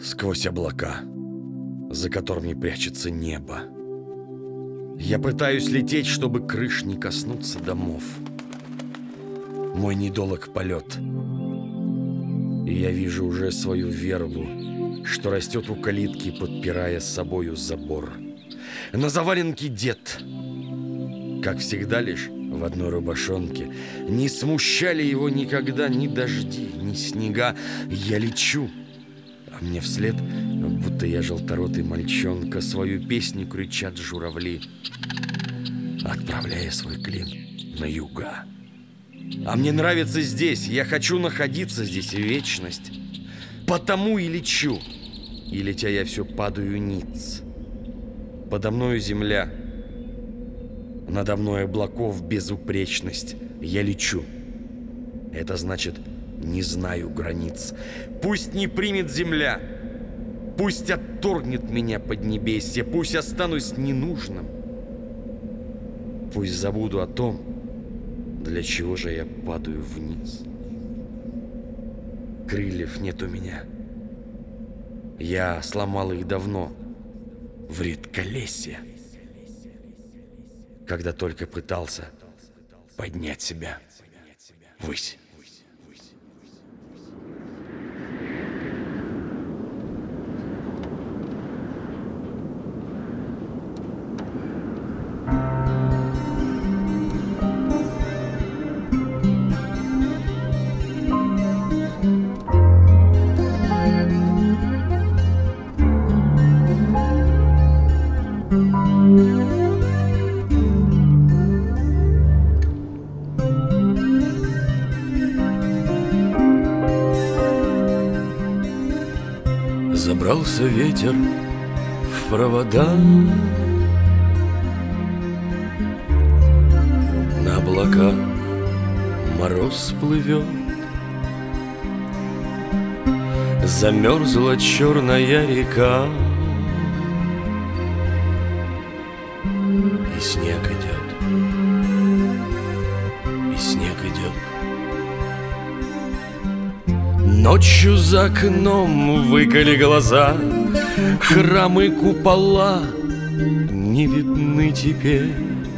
сквозь облака, за которыми прячется небо. Я пытаюсь лететь, чтобы крыш не коснуться домов. Мой недолог полет. И я вижу уже свою вербу, что растет у калитки, подпирая с собою забор. На заваленке дед, как всегда, лишь в одной рубашонке. Не смущали его никогда ни дожди, ни снега. Я лечу, а мне вслед, будто я желторотый мальчонка, свою песню кричат журавли, отправляя свой клин на юга. А мне нравится здесь, я хочу находиться здесь вечность. Потому и лечу. И летя я все падаю ниц. Подо мною земля, надо мной облаков безупречность. Я лечу. Это значит, не знаю границ. Пусть не примет земля, пусть отторгнет меня поднебесье, пусть останусь ненужным, пусть забуду о том, для чего же я падаю вниз. Крыльев нет у меня. Я сломал их давно в редколесье, когда только пытался поднять себя ввысь. Забрался ветер в провода, на облака мороз плывет, замерзла черная река, и снег идет, и снег идет. Ночью за окном выколи глаза, храмы, купола не видны теперь.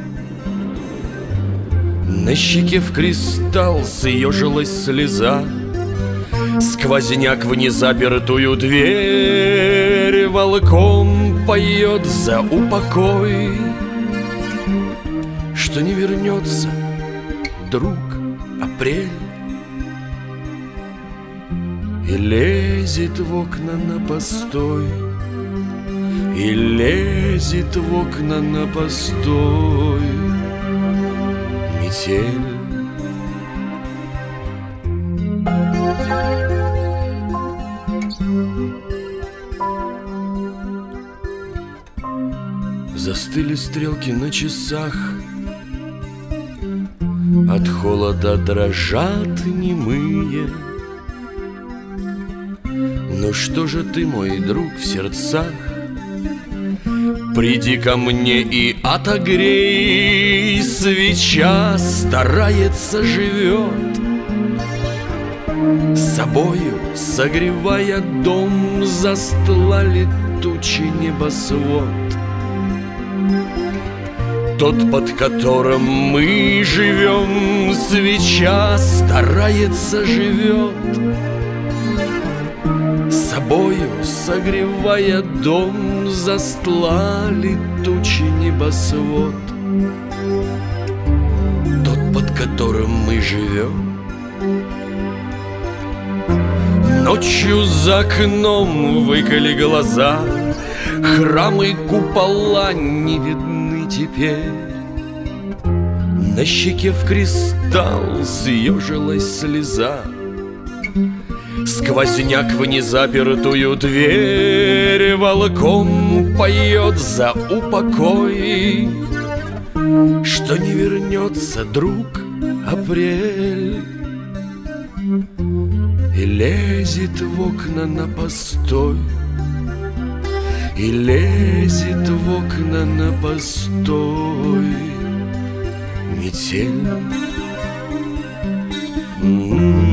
На щеке в кристалл съежилась слеза, сквозняк в незапертую дверь волком поет за упокой, что не вернется, друг, апрель. И лезет в окна на постой, и лезет в окна на постой метель. Застыли стрелки на часах, от холода дрожат немые. Ну что же ты, мой друг, в сердцах? Приди ко мне и отогрей. Свеча старается, живет, собою согревая дом, застлали тучи небосвод. Тот, под которым мы живем, свеча старается, живет, собою согревая дом, застлали тучи небосвод. Тот, под которым мы живем. Ночью за окном выколи глаза, храмы, купола не видны теперь. На щеке в кристалл съежилась слеза, сквозняк в незапертую дверь волком поет за упокой, что не вернется, друг, апрель. И лезет в окна на постой, и лезет в окна на постой метель.